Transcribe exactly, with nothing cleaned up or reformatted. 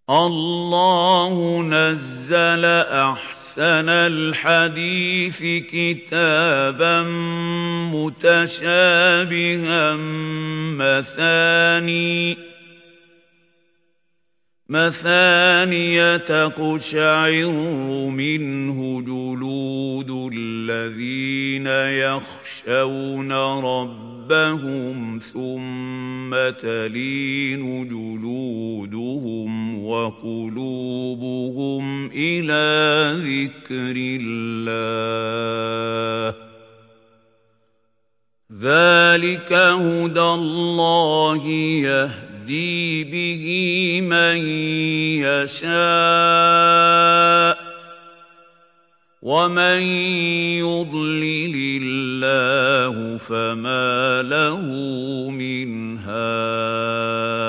الله نزل أحسن الحديث كتابا متشابها مثاني مثانية تقشعر منه جلود الذين يخشون ربهم ثم تلين جلودهم وقلوبهم إلى ذكر الله ذلك هدى الله يهدي يهدي به من يشاء ومن يضلل الله فما له من هاد